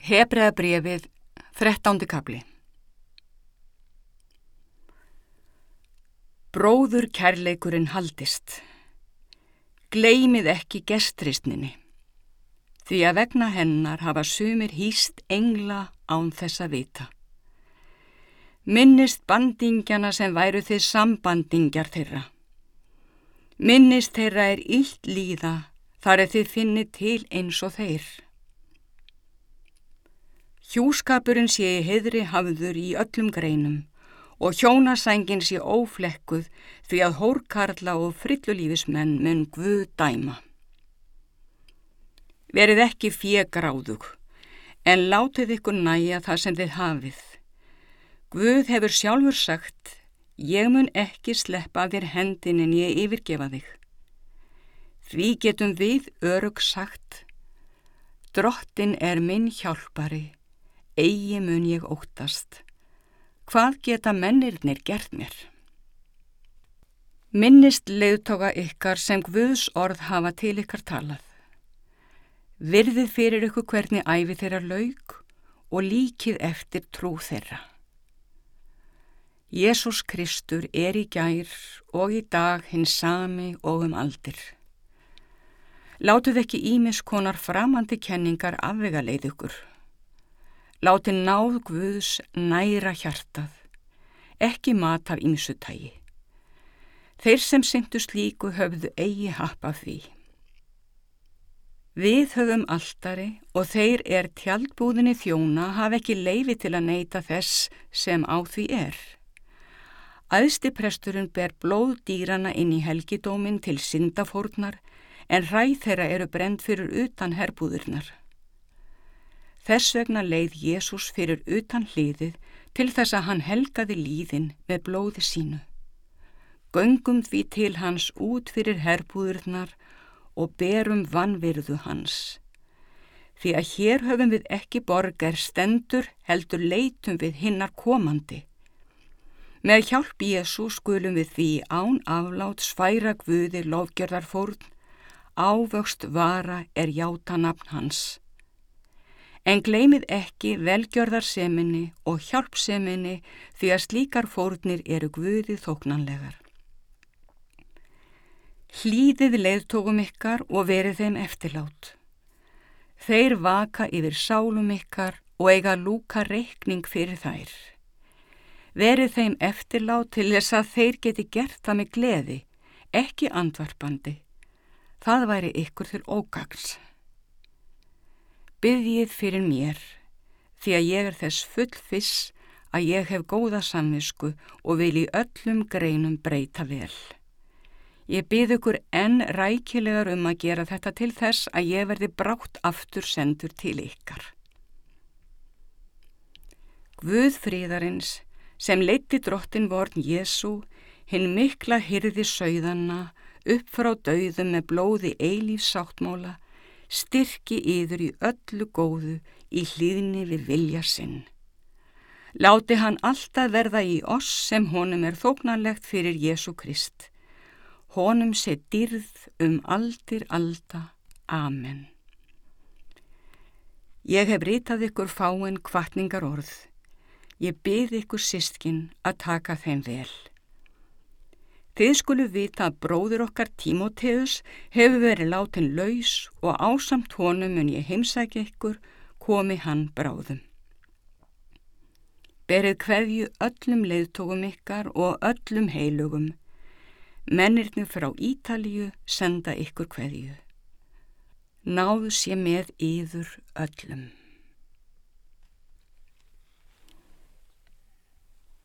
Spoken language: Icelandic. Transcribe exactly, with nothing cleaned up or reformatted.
Hebreabréfið, þrettándi kafli. Bróður kærleikurinn haldist. Gleymið ekki gestristninni, því að vegna hennar hafa sumir hýst engla án þess að vita. Minnist bandingjana sem væru þið sambandingjar þeirra. Minnist þeirra er illt líða, þar er þið finnið til eins og þeir. Hjúskapurinn sé í heiðri hafður í öllum greinum og hjónasängin sé óflekkuð því að hórkarla og frillulífismenn mun Guð dæma. Verið ekki fégráðug, en látið ykkur nægja það sem þið hafið. Guð hefur sjálfur sagt, ég mun ekki sleppa þér hendinni en ég yfirgefa þig. Því getum við örugg sagt, Drottinn er minn hjálpari, eigi mun ég óttast. Hvað geta mennirnir gert mér? Minnist leiðtoga ykkar sem Guðs orð hafa til ykkar talað. Virðið fyrir ykkur hvernig ævi þeirra lauk og líkið eftir trú þeirra. Jesús Kristur er í gær og í dag hinn sami og um aldir. Látið ekki ýmis konar framandi kenningar afvegaleið ykkur. Látið náð Guðs næra hjartað, ekki mat af ýmsu tagi. Þeir sem sinntu slíku höfðu eigi happ af því. Við höfum altari og þeir er tjaldbúðinni þjóna hafa ekki leyfi til að neita þess sem á því er. Æðsti presturinn ber blóð dýrana inn í helgidóminn til syndafórnar, en hræ þeirra eru brennd fyrir utan herbúðirnar. Þess vegna leið Jesús fyrir utan hliðið til þess að hann helgaði líðin með blóði sínu. Göngum því til hans út fyrir herbúðirnar og berum vanvirðu hans. Því að hér höfum við ekki borg er stendur, heldur leitum við hinnar komandi. Með hjálp Jesú skulum við því án afláts færa Guði lofgjörðarfórn, ávöxt vara er játa nafn hans. En gleymið ekki velgjörðarseminni og hjálpseminni því að slíkar fórnir eru Guði þóknanlegar. Hlýðið leiðtogum ykkar og verið þeim eftirlát. Þeir vaka yfir sálum ykkar og eiga lúka reikning fyrir þær. Verið þeim eftirlát til þess að þeir geti gert það með gleði, ekki andvarpandi. Það væri ykkur til ógagns. Biðjið fyrir mér, því að ég er þess fullviss að ég hef góða samvisku og vil í öllum greinum breyta vel. Ég bið ykkur enn rækilegar um að gera þetta til þess að ég verði brátt aftur sendur til ykkar. Guð friðarins, sem leiddi Drottinn vorn Jesú, hinn mikla hirði sauðanna, upp frá dauðum með blóði eilífs sáttmála, styrki yður í öllu góðu í hlýðni við vilja sinn. Láti hann alltaf verða í oss sem honum er þóknanlegt fyrir Jesú Krist. Honum sé dýrð um aldir alda. Amen. Ég hef ritað ykkur fáein hvatningar orð. Ég bið ykkur systkin að taka þeim vel. Þið skulu vita að bróðir okkar Tímóteus hefur verið látin laus og ásamt honum mun ég heimsækja ykkur, komi hann bráðum. Berið kveðju öllum leiðtogum ykkar og öllum heilugum. Mennirnir frá Ítalíu senda ykkur kveðju. Náð sé með yður öllum.